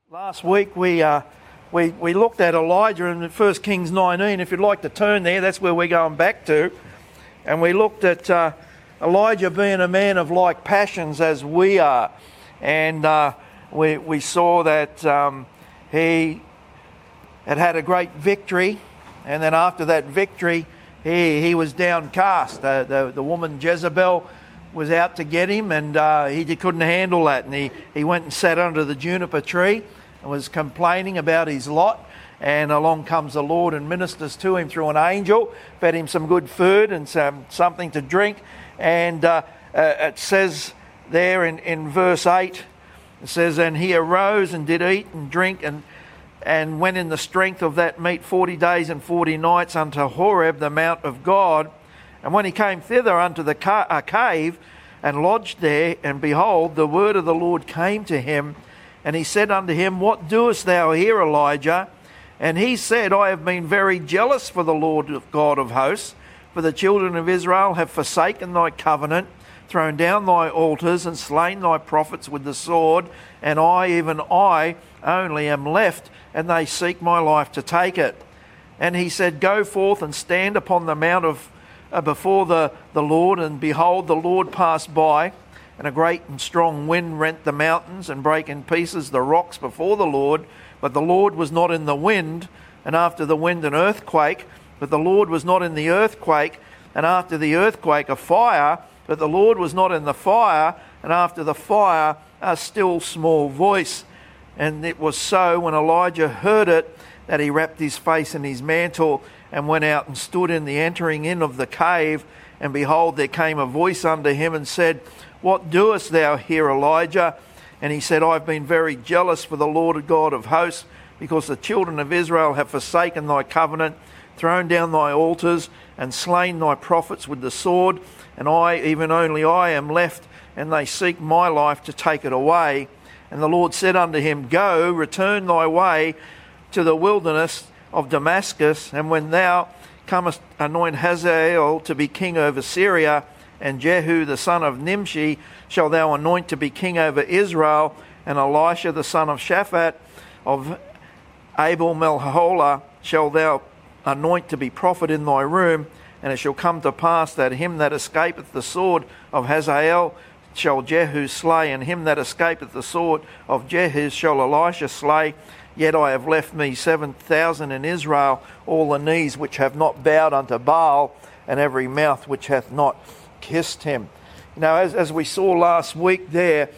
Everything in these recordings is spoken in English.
Last week we looked at Elijah in 1 Kings 19. If you'd like to turn there, that's where we're going back to. And we looked at Elijah being a man of like passions as we are. And we saw that he had a great victory. And then after that victory, he was downcast. The woman Jezebel was out to get him, and he couldn't handle that. And he went and sat under the juniper tree and was complaining about his lot. And along comes the Lord and ministers to him through an angel, fed him some good food and something to drink. And it says there in verse 8, it says, "And he arose and did eat and drink and went in the strength of that meat 40 days and 40 nights unto Horeb, the mount of God. And when he came thither unto the cave and lodged there, and behold, the word of the Lord came to him, and he said unto him, What doest thou here, Elijah? And he said, I have been very jealous for the Lord God of hosts, for the children of Israel have forsaken thy covenant, thrown down thy altars, and slain thy prophets with the sword, and I, even I, only am left, and they seek my life to take it. And he said, Go forth and stand upon the mount of before the Lord. And behold, the Lord passed by, and a great and strong wind rent the mountains and brake in pieces the rocks before the Lord. But the Lord was not in the wind, and after the wind an earthquake. But the Lord was not in the earthquake, and after the earthquake a fire. But the Lord was not in the fire, and after the fire a still small voice. And it was so, when Elijah heard it, that he wrapped his face in his mantle and went out and stood in the entering in of the cave. And behold, there came a voice unto him and said, What doest thou here, Elijah? And he said, I have been very jealous for the Lord God of hosts, because the children of Israel have forsaken thy covenant, thrown down thy altars, and slain thy prophets with the sword. And I, even only I, am left, and they seek my life to take it away. And the Lord said unto him, Go, return thy way to the wilderness of Damascus, and when thou comest, anoint Hazael to be king over Syria, and Jehu the son of Nimshi shall thou anoint to be king over Israel, and Elisha the son of Shaphat of Abel Melholah shall thou anoint to be prophet in thy room. And it shall come to pass that him that escapeth the sword of Hazael shall Jehu slay, and him that escapeth the sword of Jehu shall Elisha slay. Yet I have left me 7,000 in Israel, all the knees which have not bowed unto Baal, and every mouth which hath not kissed him." Now, as we saw last week there,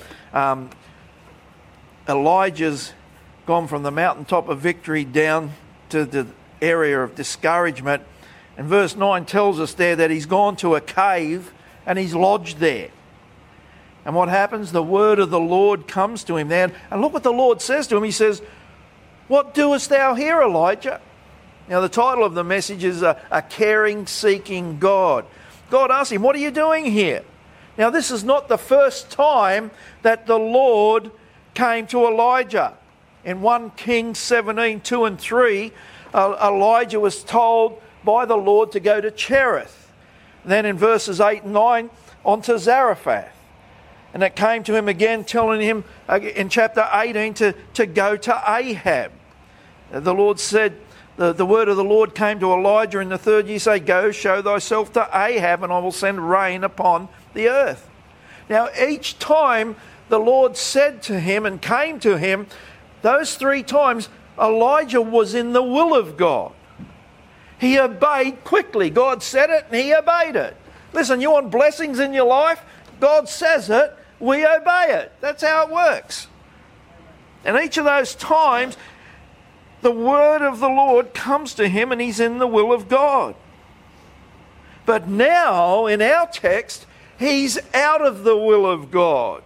Elijah's gone from the mountaintop of victory down to the area of discouragement. And verse 9 tells us there that he's gone to a cave and he's lodged there. And what happens? The word of the Lord comes to him there. And look what the Lord says to him. He says, What doest thou here, Elijah? Now, the title of the message is A Caring, Seeking God. God asked him, What are you doing here? Now, this is not the first time that the Lord came to Elijah. In 1 Kings 17, 2 and 3, Elijah was told by the Lord to go to Cherith. Then in verses 8 and 9, on to Zarephath. And it came to him again, telling him in chapter 18 to go to Ahab. The Lord said, the word of the Lord came to Elijah in the third year, say, Go, show thyself to Ahab, and I will send rain upon the earth. Now, each time the Lord said to him and came to him, those 3 times, Elijah was in the will of God. He obeyed quickly. God said it and he obeyed it. Listen, you want blessings in your life? God says it, we obey it. That's how it works. And each of those times, the word of the Lord comes to him and he's in the will of God. But now, in our text, he's out of the will of God.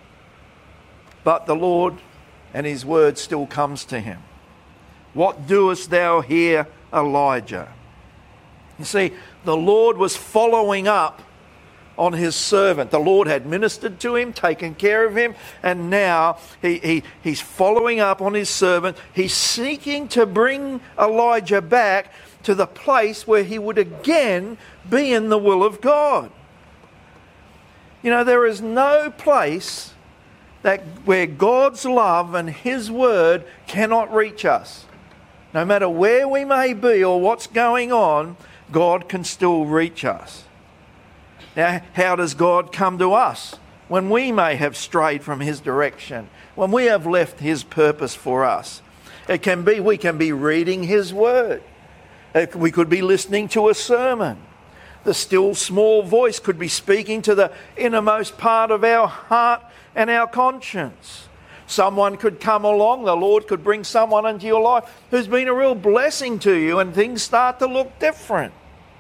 But the Lord and his word still comes to him. What doest thou here, Elijah? You see, the Lord was following up on his servant. The Lord had ministered to him, taken care of him, and now he's following up on his servant. He's seeking to bring Elijah back to the place where he would again be in the will of God. You know, there is no place that where God's love and His word cannot reach us. No matter where we may be or what's going on, God can still reach us. Now, how does God come to us when we may have strayed from His direction, when we have left His purpose for us? It can be we can be reading His word. We could be listening to a sermon. The still small voice could be speaking to the innermost part of our heart and our conscience. Someone could come along, the Lord could bring someone into your life who's been a real blessing to you, and things start to look different.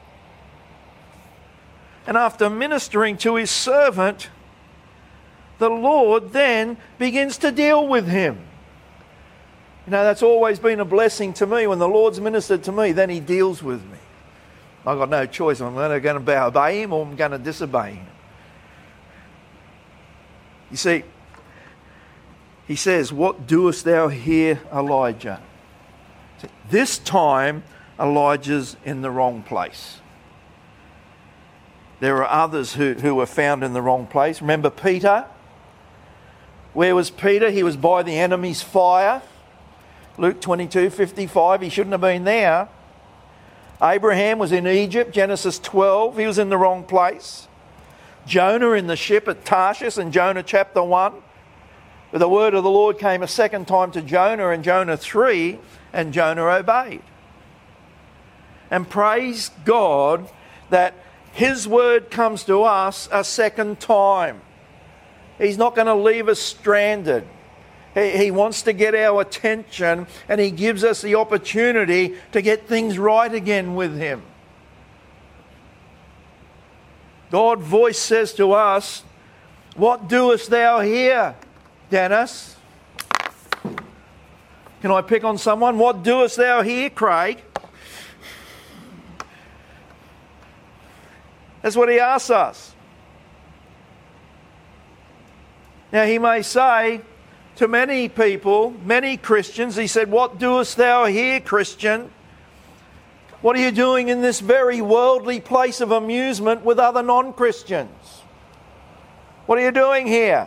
And after ministering to His servant, the Lord then begins to deal with him. You know, that's always been a blessing to me. When the Lord's ministered to me, then He deals with me. I've got no choice. I'm either going to obey Him or I'm going to disobey Him. You see, He says, "What doest thou here, Elijah?" This time, Elijah's in the wrong place. There are others who were found in the wrong place. Remember Peter? Where was Peter? He was by the enemy's fire. Luke 22:55. He shouldn't have been there. Abraham was in Egypt, Genesis 12. He was in the wrong place. Jonah in the ship at Tarshish in Jonah chapter 1. But the word of the Lord came a second time to Jonah in Jonah 3, and Jonah obeyed. And praise God that His word comes to us a second time. He's not going to leave us stranded. He wants to get our attention, and He gives us the opportunity to get things right again with Him. God's voice says to us, "What doest thou here, Dennis?" Can I pick on someone? "What doest thou here, Craig?" That's what He asks us. Now He may say to many people, many Christians, He said, "What doest thou here, Christian? What are you doing in this very worldly place of amusement with other non-Christians? What are you doing here?"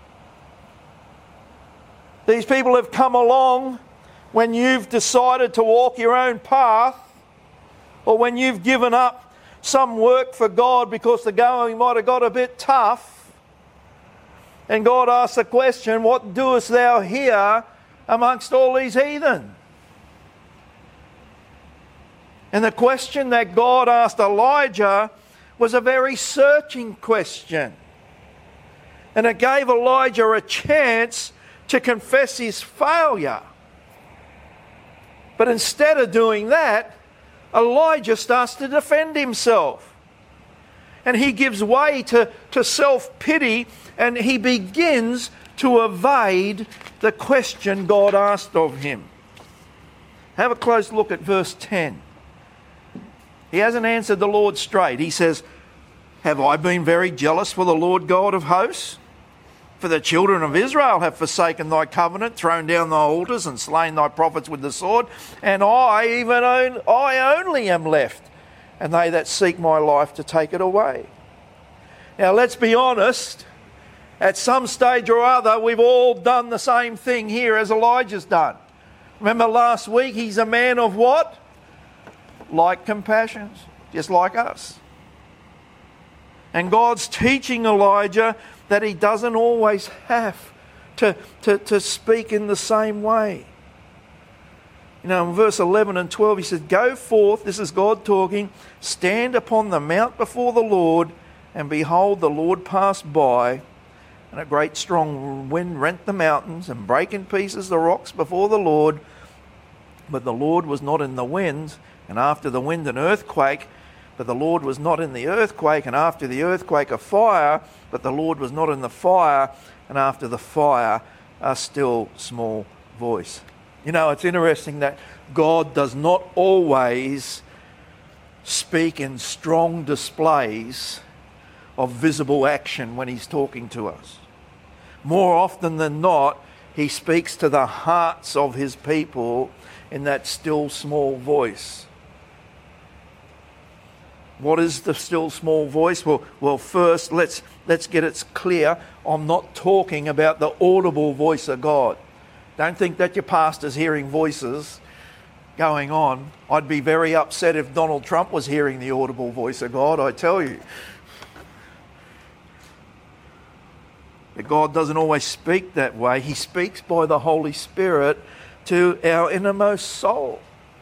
These people have come along when you've decided to walk your own path, or when you've given up some work for God because the going might have got a bit tough. And God asks the question, "What doest thou here amongst all these heathen?" And the question that God asked Elijah was a very searching question. And it gave Elijah a chance to confess his failure. But instead of doing that, Elijah starts to defend himself. And he gives way to self-pity, and he begins to evade the question God asked of him. Have a close look at verse 10. He hasn't answered the Lord straight. He says, "Have I been very jealous for the Lord God of hosts? For the children of Israel have forsaken thy covenant, thrown down thy altars, and slain thy prophets with the sword. And I only am left, and they that seek my life to take it away." Now let's be honest. At some stage or other, we've all done the same thing here as Elijah's done. Remember last week, he's a man of what? Like compassions, just like us. And God's teaching Elijah that he doesn't always have to speak in the same way. You know, in verse 11 and 12, he says, "Go forth," this is God talking, "stand upon the mount before the Lord, and behold, the Lord passed by, and a great strong wind rent the mountains, and brake in pieces the rocks before the Lord. But the Lord was not in the wind, and after the wind an earthquake. But the Lord was not in the earthquake, and after the earthquake a fire. But the Lord was not in the fire, and after the fire a still small voice." You know, it's interesting that God does not always speak in strong displays of visible action when he's talking to us. More often than not, he speaks to the hearts of his people in that still small voice. What is the still small voice? Well, first let's get it clear. I'm not talking about the audible voice of God. Don't think that your pastor's hearing voices going on. I'd be very upset if Donald Trump was hearing the audible voice of God, I tell you. But God doesn't always speak that way. He speaks by the Holy Spirit to our innermost soul.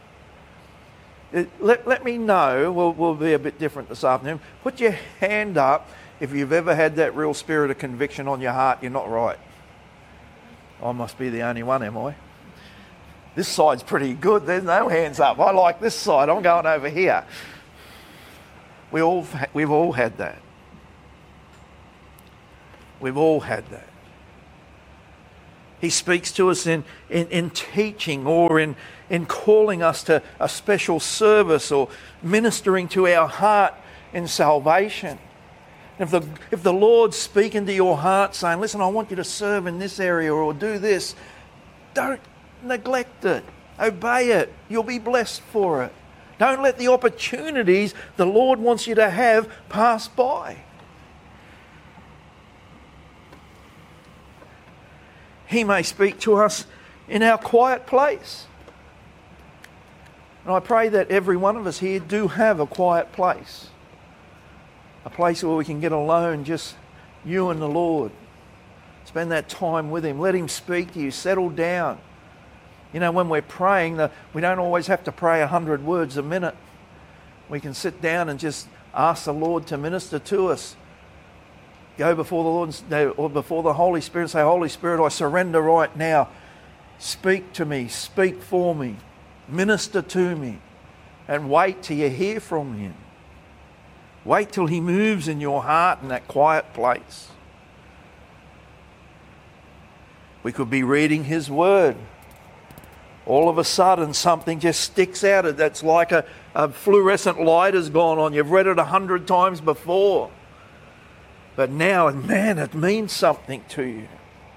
Let me know, we'll be a bit different this afternoon. Put your hand up if you've ever had that real spirit of conviction on your heart, you're not right. I must be the only one, am I? This side's pretty good. There's no hands up. I like this side. I'm going over here. We've all had that. We've all had that. He speaks to us in teaching or in calling us to a special service or ministering to our heart in salvation. If the Lord's speaking to your heart saying, listen, I want you to serve in this area or do this, don't neglect it. Obey it. You'll be blessed for it. Don't let the opportunities the Lord wants you to have pass by. He may speak to us in our quiet place. And I pray that every one of us here do have a quiet place. A place where we can get alone, just you and the Lord. Spend that time with Him. Let Him speak to you. Settle down. You know, when we're praying, we don't always have to pray 100 words a minute. We can sit down and just ask the Lord to minister to us. Go before the Lord or before the Holy Spirit and say, Holy Spirit, I surrender right now. Speak to me. Speak for me. Minister to me. And wait till you hear from Him. Wait till He moves in your heart in that quiet place. We could be reading His Word. All of a sudden something just sticks out. That's like a fluorescent light has gone on. You've read it 100 times before. But now, man, it means something to you.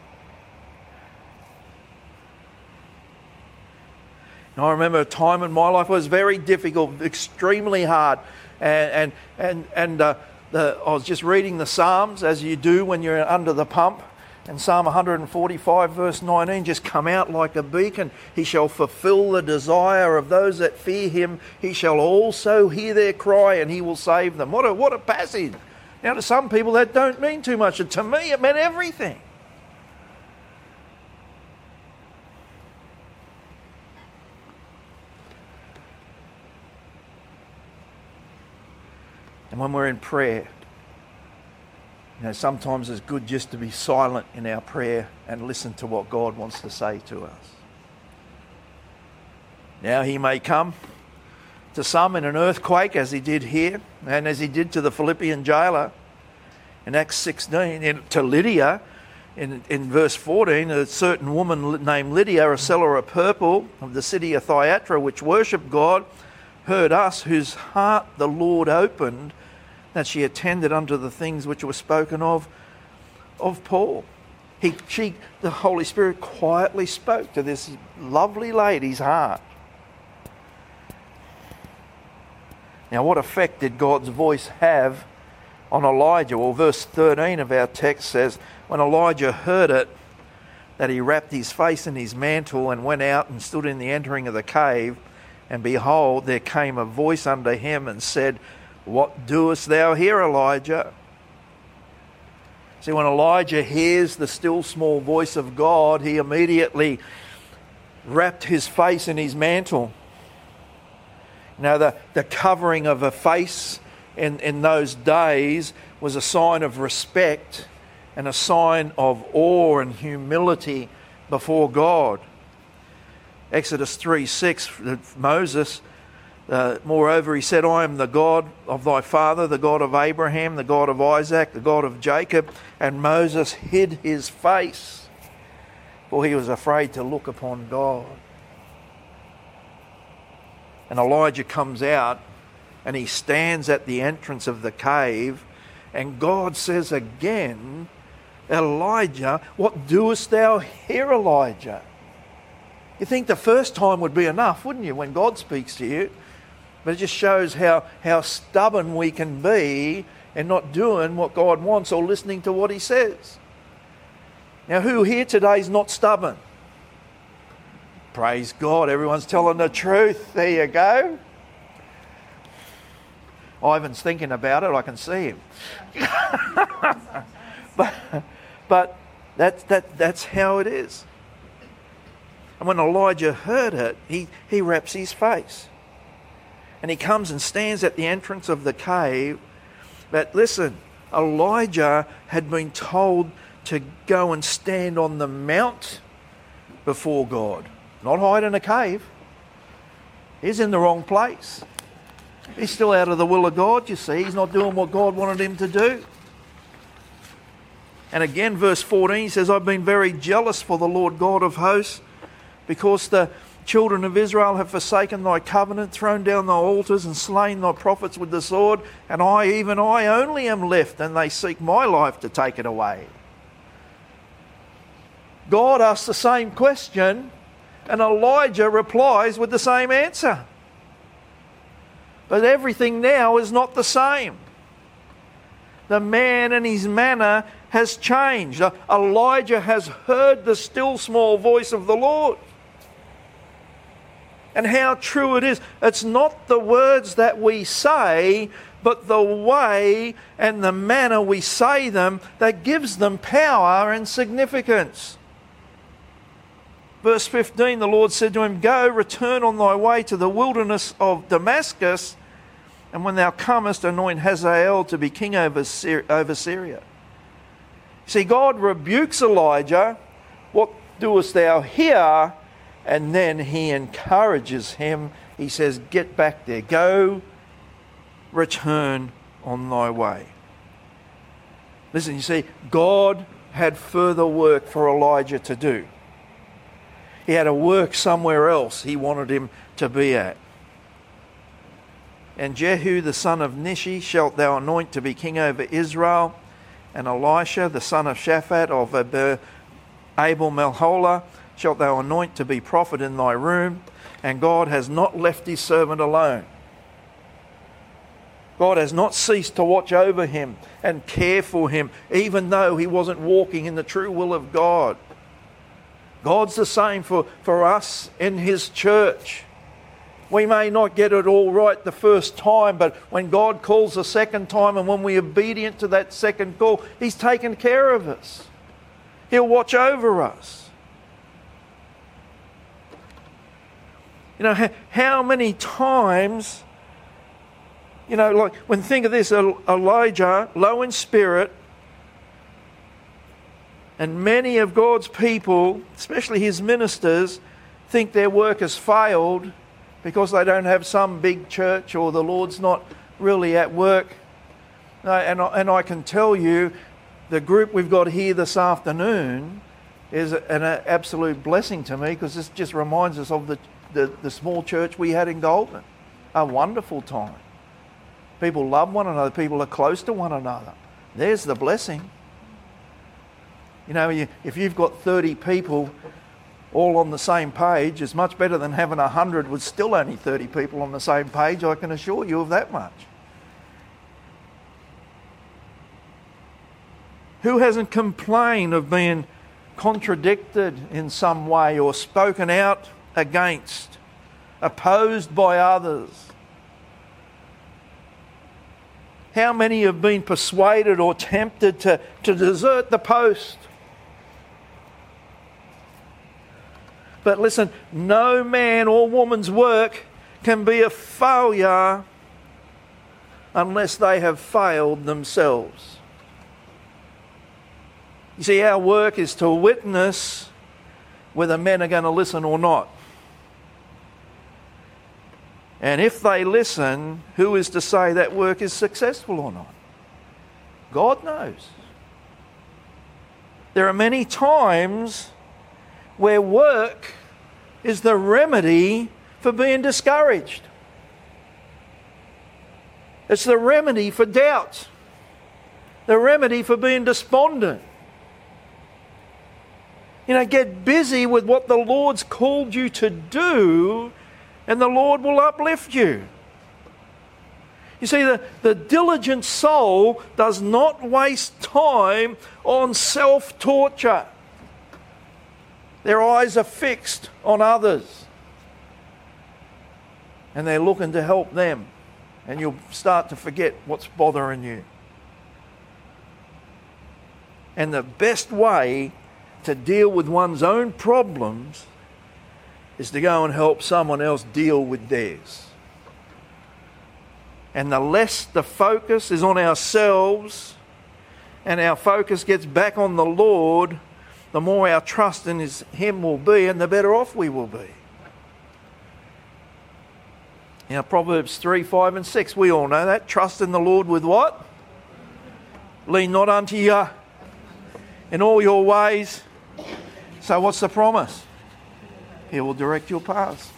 And I remember a time in my life it was very difficult, extremely hard. I was just reading the Psalms, as you do when you're under the pump. And Psalm 145 verse 19 just come out like a beacon. He shall fulfill the desire of those that fear Him. He shall also hear their cry and He will save them. What a passage. Now to some people that don't mean too much. And to me it meant everything. And when we're in prayer, you know, sometimes it's good just to be silent in our prayer and listen to what God wants to say to us. Now He may come to some in an earthquake, as He did here, and as He did to the Philippian jailer in Acts 16, to Lydia in verse 14, a certain woman named Lydia, a seller of purple of the city of Thyatira, which worshipped God, heard us, whose heart the Lord opened, that she attended unto the things which were spoken of Paul. The Holy Spirit quietly spoke to this lovely lady's heart. Now, what effect did God's voice have on Elijah? Well, verse 13 of our text says, when Elijah heard it, that he wrapped his face in his mantle and went out and stood in the entering of the cave, and behold, there came a voice unto him and said, what doest thou here, Elijah? See, when Elijah hears the still small voice of God, he immediately wrapped his face in his mantle. You know, the covering of a face in those days was a sign of respect and a sign of awe and humility before God. Exodus 3:6, Moses, moreover, he said, I am the God of thy father, the God of Abraham, the God of Isaac, the God of Jacob. And Moses hid his face, for he was afraid to look upon God. And Elijah comes out and he stands at the entrance of the cave, and God says again, Elijah, what doest thou here, Elijah? You think the first time would be enough, wouldn't you, when God speaks to you? But it just shows how stubborn we can be and not doing what God wants or listening to what he says. Now, who here today is not stubborn? Praise God, everyone's telling the truth. There you go. Ivan's thinking about it, I can see him. but that's how it is. And when Elijah heard it, he wraps his face. And he comes and stands at the entrance of the cave. But listen, Elijah had been told to go and stand on the mount before God. Not hide in a cave. He's in the wrong place. He's still out of the will of God, you see. He's not doing what God wanted him to do. And again, verse 14 says, I've been very jealous for the Lord God of hosts, because the children of Israel have forsaken thy covenant, thrown down thy altars, and slain thy prophets with the sword. And even I only am left, and they seek my life to take it away. God asks the same question, and Elijah replies with the same answer. But everything now is not the same. The man and his manner has changed. Elijah has heard the still small voice of the Lord. And how true it is. It's not the words that we say, but the way and the manner we say them that gives them power and significance. Verse 15, the Lord said to him, Go, return on thy way to the wilderness of Damascus, and when thou comest, anoint Hazael to be king over Syria. See, God rebukes Elijah, what doest thou here? And then he encourages him. He says, get back there. Go, return on thy way. Listen, you see, God had further work for Elijah to do. He had to work somewhere else he wanted him to be at. And Jehu the son of Nishi shalt thou anoint to be king over Israel, and Elisha the son of Shaphat of Abel-Meholah shalt thou anoint to be prophet in thy room. And God has not left his servant alone. God has not ceased to watch over him and care for him, even though he wasn't walking in the true will of God. God's the same for us in his church. We may not get it all right the first time, but when God calls the second time and when we're obedient to that second call, he's taken care of us. He'll watch over us. You know, how many times, you know, like when think of this, Elijah, low in spirit, and many of God's people, especially his ministers, think their work has failed because they don't have some big church or the Lord's not really at work. And I can tell you, the group we've got here this afternoon is an absolute blessing to me, because this just reminds us of the small church we had in Goulburn. A wonderful time. People love one another. People are close to one another. There's the blessing. You know, if you've got 30 people all on the same page, it's much better than having 100 with still only 30 people on the same page. I can assure you of that much. Who hasn't complained of being contradicted in some way or spoken out against, opposed by others? How many have been persuaded or tempted to desert the post? But listen, no man or woman's work can be a failure unless they have failed themselves. You see, our work is to witness whether men are going to listen or not. And if they listen, who is to say that work is successful or not? God knows. There are many times where work is the remedy for being discouraged. It's the remedy for doubt. The remedy for being despondent. You know, get busy with what the Lord's called you to do, and the Lord will uplift you. You see, the diligent soul does not waste time on self-torture. Their eyes are fixed on others. And they're looking to help them. And you'll start to forget what's bothering you. And the best way to deal with one's own problems is to go and help someone else deal with theirs. And the less the focus is on ourselves and our focus gets back on the Lord, the more our trust in Him will be and the better off we will be. Now, Proverbs 3, 5 and 6, we all know that. Trust in the Lord with what? Lean not unto you in all your ways. So what's the promise? He will direct your paths.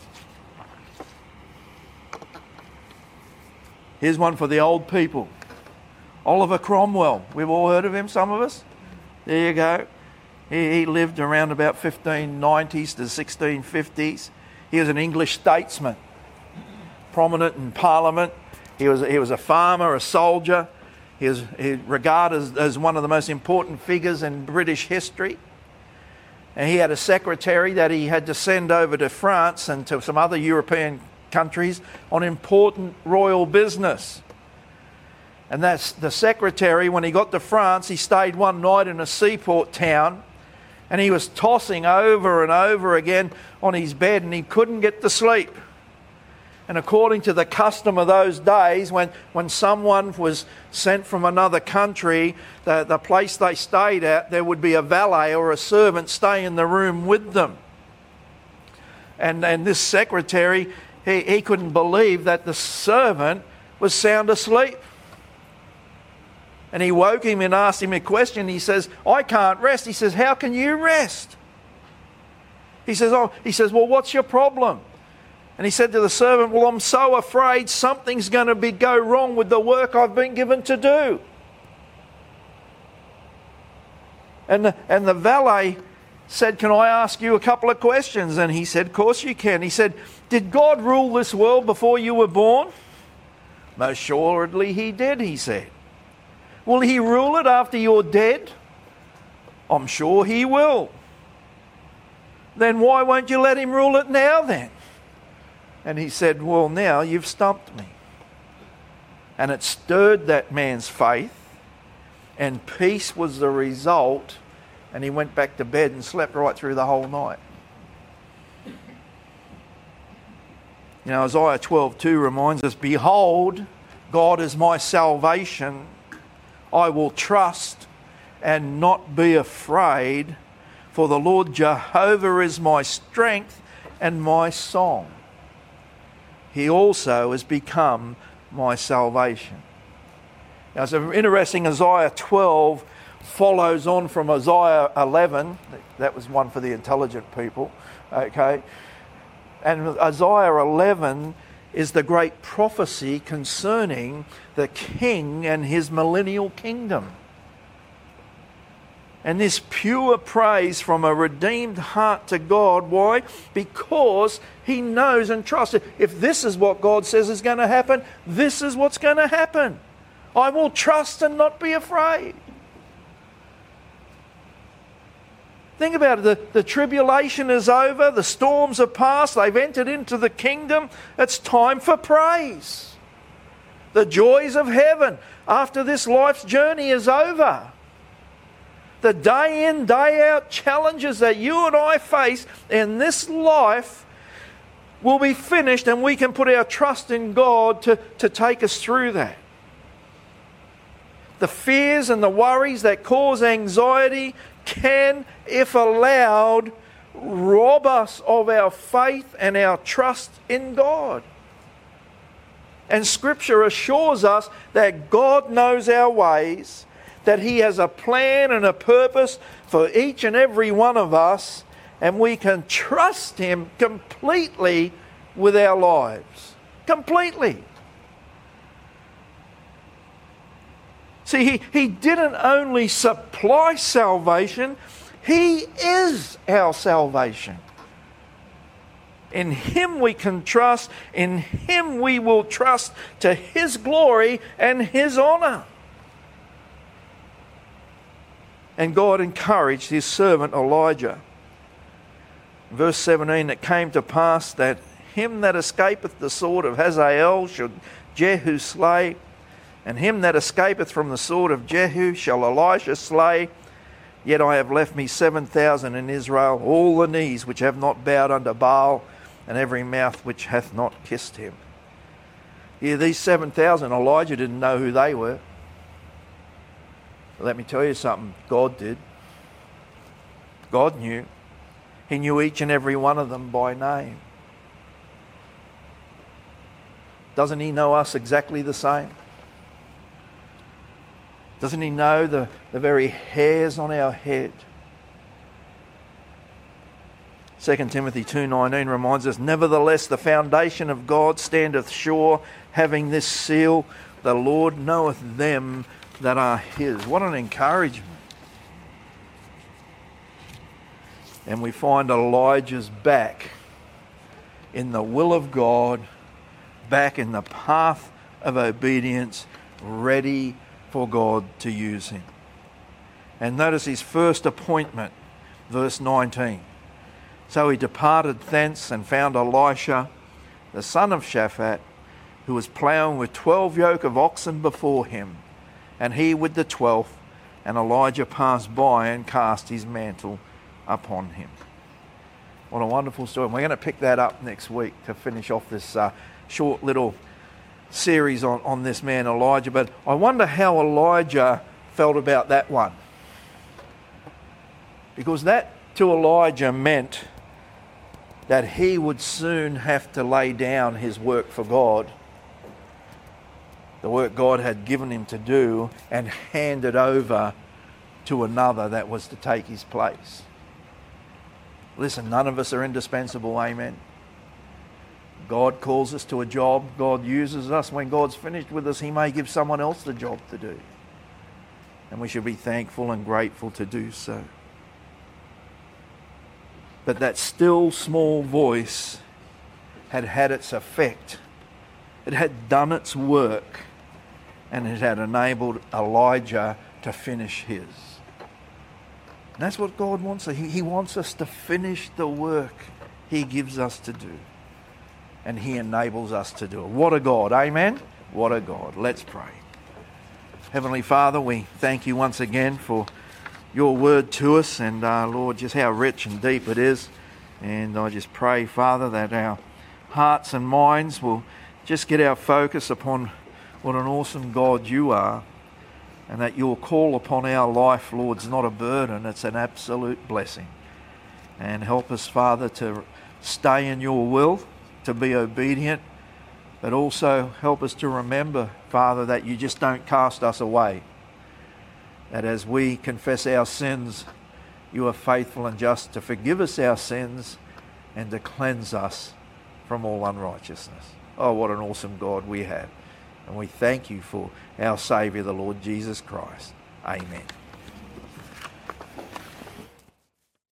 Here's one for the old people. Oliver Cromwell. We've all heard of him, some of us. There you go. He lived around about 1590s to 1650s. He was an English statesman, prominent in Parliament. He was a farmer, a soldier. He was regarded as one of the most important figures in British history. And he had a secretary that he had to send over to France and to some other European countries on important royal business. And that's the secretary, when he got to France, he stayed one night in a seaport town and he was tossing over and over again on his bed and he couldn't get to sleep. And according to the custom of those days, when someone was sent from another country, the place they stayed at, there would be a valet or a servant stay in the room with them. And this secretary, he couldn't believe that the servant was sound asleep. And he woke him and asked him a question. He says, I can't rest. He says, how can you rest? He says, well, what's your problem? And he said to the servant, well, I'm so afraid something's going to go wrong with the work I've been given to do. And the valet said, can I ask you a couple of questions? And he said, of course you can. He said, did God rule this world before you were born? Most assuredly He did, he said. Will He rule it after you're dead? I'm sure He will. Then why won't you let Him rule it now then? And he said, well, now you've stumped me. And it stirred that man's faith, and peace was the result, and he went back to bed and slept right through the whole night. You know, Isaiah 12:2 reminds us, behold, God is my salvation. I will trust and not be afraid, for the Lord Jehovah is my strength and my song. He also has become my salvation. Now, it's interesting, Isaiah 12 follows on from Isaiah 11. That was one for the intelligent people. Okay. And Isaiah 11 is the great prophecy concerning the king and his millennial kingdom. And this pure praise from a redeemed heart to God. Why? Because he knows and trusts it. If this is what God says is going to happen, this is what's going to happen. I will trust and not be afraid. Think about it. The tribulation is over. The storms are past. They've entered into the kingdom. It's time for praise. The joys of heaven after this life's journey is over. The day in, day out challenges that you and I face in this life will be finished, and we can put our trust in God to take us through that. The fears and the worries that cause anxiety can, if allowed, rob us of our faith and our trust in God. And Scripture assures us that God knows our ways, that He has a plan and a purpose for each and every one of us, and we can trust Him completely with our lives. Completely. See, He didn't only supply salvation, He is our salvation. In Him we can trust. In Him we will trust to His glory and His honour. And God encouraged His servant Elijah. Verse 17, it came to pass that him that escapeth the sword of Hazael should Jehu slay, and him that escapeth from the sword of Jehu shall Elisha slay. Yet I have left me 7,000 in Israel, all the knees which have not bowed unto Baal, and every mouth which hath not kissed him. Yeah, these 7,000, Elijah didn't know who they were. But let me tell you something, God did. God knew. He knew each and every one of them by name. Doesn't He know us exactly the same? Doesn't He know the very hairs on our head? 2 Timothy 2:19 reminds us, nevertheless the foundation of God standeth sure, having this seal, the Lord knoweth them that are His. What an encouragement. And we find Elijah's back in the will of God, back in the path of obedience, ready for God to use him. And notice his first appointment, verse 19. So he departed thence and found Elisha, the son of Shaphat, who was ploughing with 12 yoke of oxen before him, and he with the 12th. And Elijah passed by and cast his mantle upon him. What a wonderful story. And we're going to pick that up next week to finish off this short little series on this man Elijah. But I wonder how Elijah felt about that one. Because that to Elijah meant that he would soon have to lay down his work for God, the work God had given him to do, and hand it over to another that was to take his place. Listen, none of us are indispensable, amen. God calls us to a job. God uses us. When God's finished with us, He may give someone else the job to do. And we should be thankful and grateful to do so. But that still small voice had had its effect. It had done its work, and it had enabled Elijah to finish his. And that's what God wants. He wants us to finish the work He gives us to do. And He enables us to do it. What a God, amen? What a God. Let's pray. Heavenly Father, we thank You once again for Your word to us, and Lord, just how rich and deep it is. And I just pray, Father, that our hearts and minds will just get our focus upon what an awesome God You are, and that Your call upon our life, Lord, is not a burden, it's an absolute blessing. And help us, Father, to stay in Your will, to be obedient, but also help us to remember, Father, that You just don't cast us away. That as we confess our sins, You are faithful and just to forgive us our sins and to cleanse us from all unrighteousness. Oh, what an awesome God we have. And we thank You for our Saviour, the Lord Jesus Christ. Amen.